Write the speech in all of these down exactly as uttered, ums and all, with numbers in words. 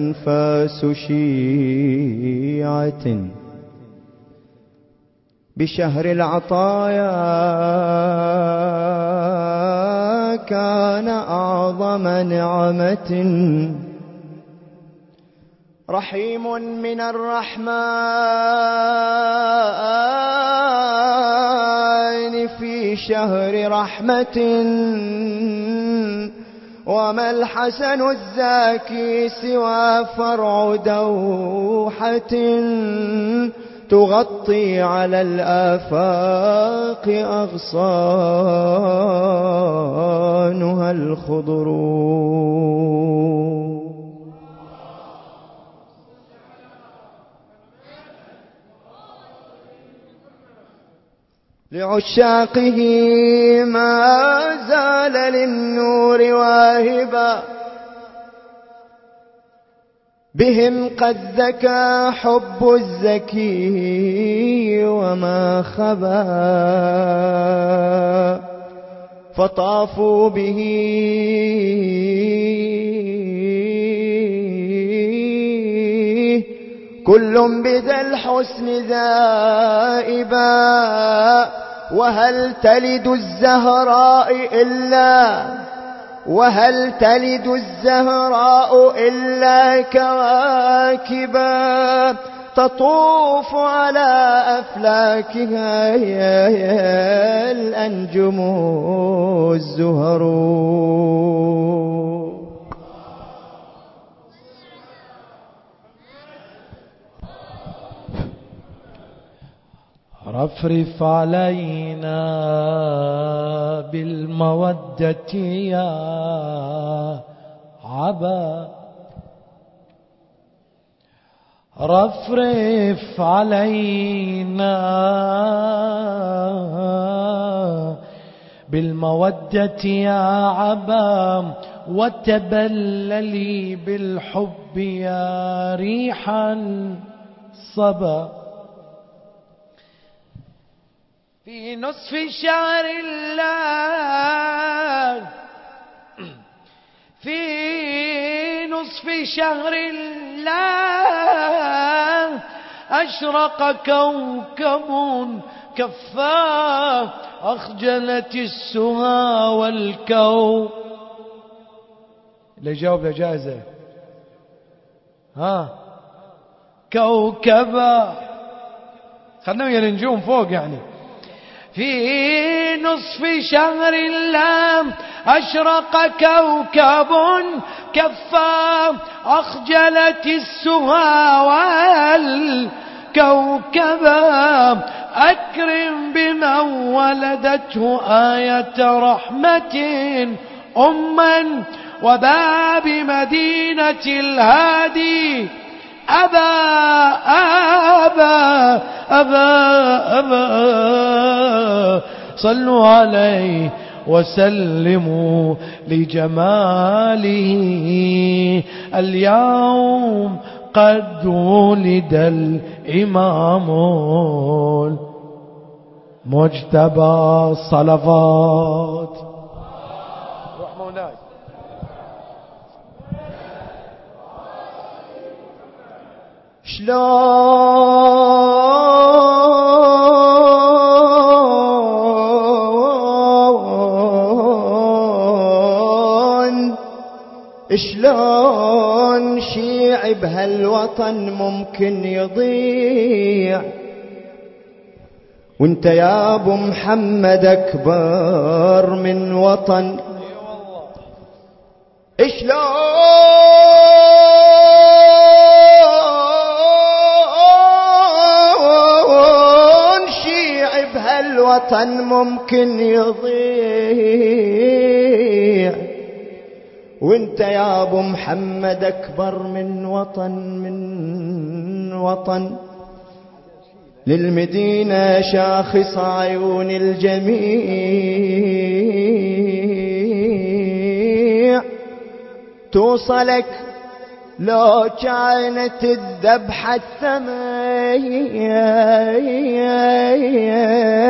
أنفاس شيعة بشهر العطايا كان أعظم نعمة رحيم من الرحمن في شهر رحمة وما الحسن الزاكي سوى فرع دوحة تغطي على الآفاق أغصانها الخضر. لعشاقه ما زال للنور واهبا بهم قد زكى حب الزكي وما خبا فطافوا به كل بذا الحسن ذائبا وهل تلد الزهراء إلا وهل تلد الزهراء إلا كواكبا تطوف على أفلاكها الأنجم الزهر. رفرف علينا بالمودة يا عبا رفرف علينا بالمودة يا عبا وتبللي بالحب يا ريحا صبا في نصف شهر الله في نصف شهر الله أشرق كوكب كفاه أخجلت السها والكو. اللي جاوب لجائزة ها كوكبا خلنا ويا النجوم فوق يعني. في نصف شهر الله أشرق كوكب كفا أخجلت السها والكوكبا أكرم بمن ولدته آية رحمة أما وباب مدينة الهادي أبا أبا أبا أبا صلوا عليه وسلموا لجماله. اليوم قد ولد الإمام المجتبى الصلوات. روح مولاي. شلون شلون شيعي بهالوطن ممكن يضيع وانت يا ابو محمد اكبر من وطن. شلون شيعي بهالوطن ممكن يضيع وانت يا ابو محمد اكبر من وطن من وطن. للمدينة شاخص عيون الجميع توصلك لو كانت الذبحة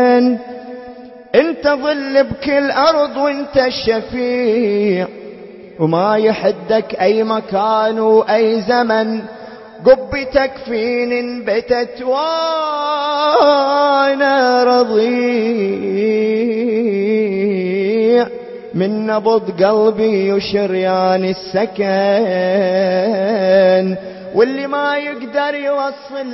الثمين انت ظل بكل أرض وانت الشفيع وما يحدك أي مكان وأي زمن. قبتك فين انبتت وانا رضيع، من نبض قلبي وشريان السكن، واللي ما يقدر يوصل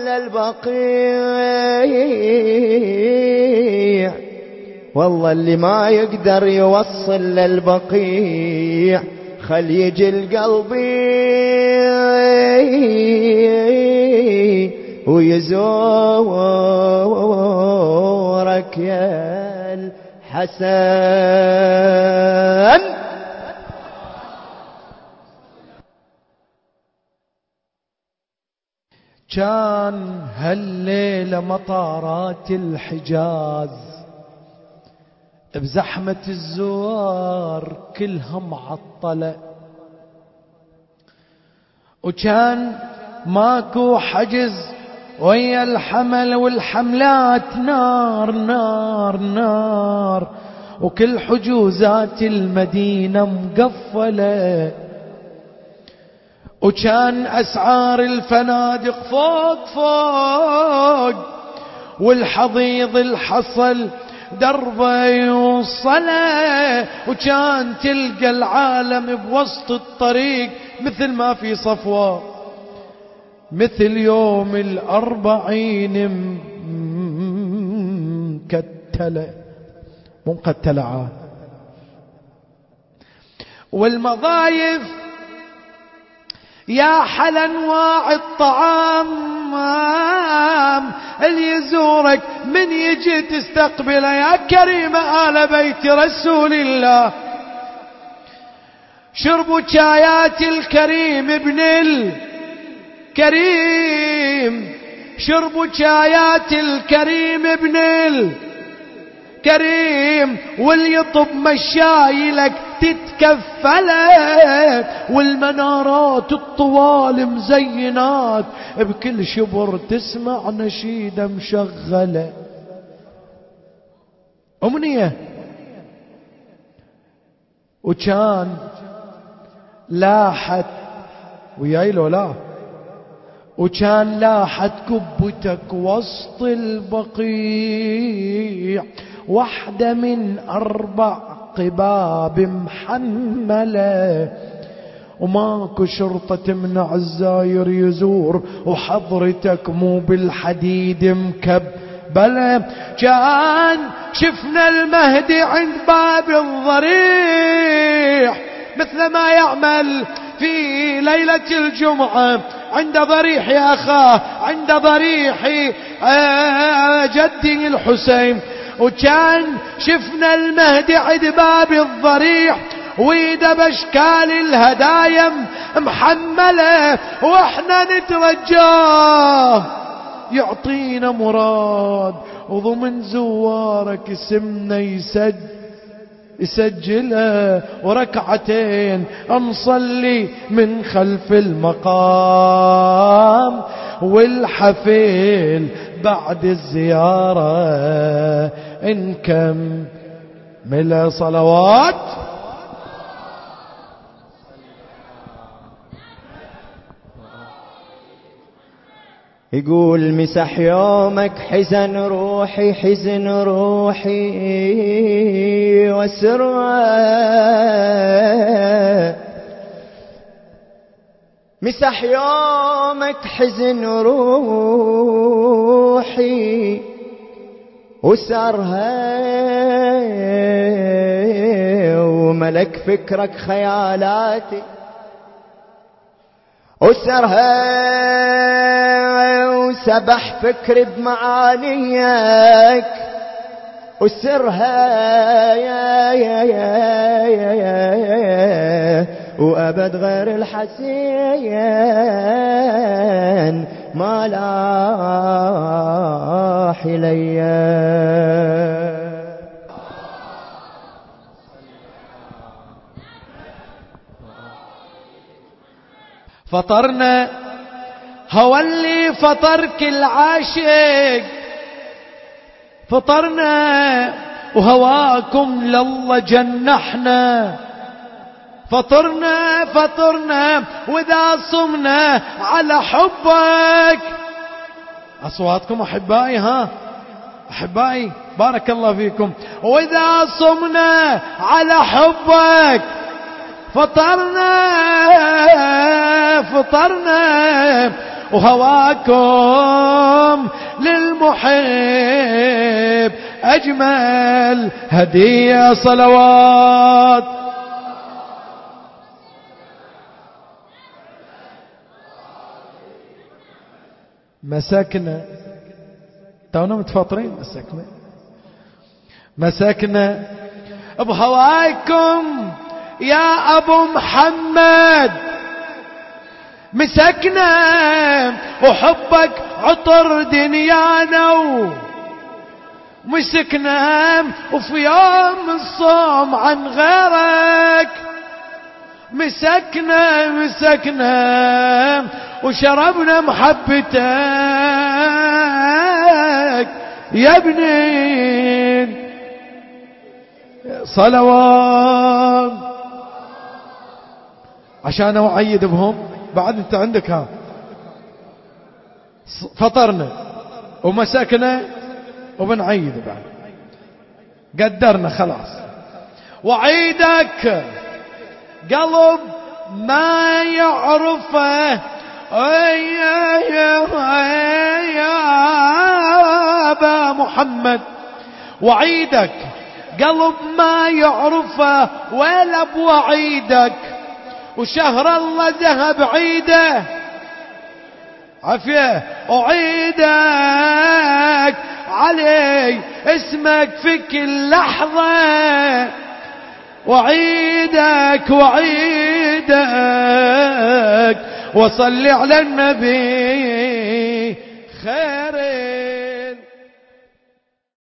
للبقيع، والله اللي ما يقدر يوصل للبقيع خل يجي القلبي ويزورك يا الحسن. كان هالليلة مطارات الحجاز بزحمة الزوار كلها معطلة، وكان ماكو حجز ويا الحمل والحملات نار نار نار، وكل حجوزات المدينة مقفلة، وكان أسعار الفنادق فوق فوق، والحضيض الحصل دربه يوصله، وكان تلقى العالم بوسط الطريق مثل ما في صفوة، مثل يوم الأربعين مكتلة مو مقتلة عاد. والمضايف يا حل انواع الطعام اللي يزورك من يجي تستقبله يا كريم آل بيت رسول الله. شربوا شايات الكريم ابن الكريم، شربوا شايات الكريم ابن الكريم، واللي يطب مشاي لك تتكفلت، والمنارات الطوال مزينات بكل شبر تسمع نشيدة مشغلة. أمنية وكان لاحت وياي لو لا، وكان لاحت كبتك وسط البقيع، واحدة من أربع قباب محملة، وماكو شرطة تمنع الزاير يزور، وحضرتك مو بالحديد مكبلة. كان شفنا المهدي عند باب الضريح مثل ما يعمل في ليلة الجمعة عند ضريح أخاه، عند ضريح جدي الحسين، وكان شفنا المهدي عند باب الضريح ويده باشكال الهدايا محملة، واحنا نترجاه يعطينا مراد، وضمن زوارك اسمنا يسجل يسجلها، وركعتين نصلي من خلف المقام، والحفيل بعد الزيارة نكمل صلوات. يقول مسح يومك حزن روحي، حزن روحي وسرها، مسح يومك حزن روحي وسرها، وملك فكرك خيالاتي وسرها، وسبح فكري بمعانيك وسرها يا يا يا يا يا، وأبد غير الحسين ما لاح إليا. فطرنا هو اللي فطر كل عاشق، فطرنا وهواكم لله جنحنا، فطرنا فطرنا وإذا صمنا على حبك. أصواتكم أحبائي، ها أحبائي بارك الله فيكم. وإذا صمنا على حبك فطرنا فطرنا وهواكم للمحب أجمل هدية صلوات. مسكنا تونا متفطرين، مسكنا مسكنا بهواكم يا أبو محمد، مسكنا وحبك عطر دنيانا، ومسكنا وفي يوم الصوم عن غيرك، مسكنا مسكنا وشربنا محبتك يا ابني صلوات. عشان أعيد بهم بعد انت عندك، ها فطرنا ومسكنا وبنعيد بعد، قدرنا خلاص. وعيدك قلب ما يعرفه يا أبا محمد، وعيدك قلب ما يعرفه ولا بوعيدك، وشهر الله ذهب عيده عافية، وعيدك علي اسمك في كل لحظة، وعيدك وعيدك وصلي على النبي خير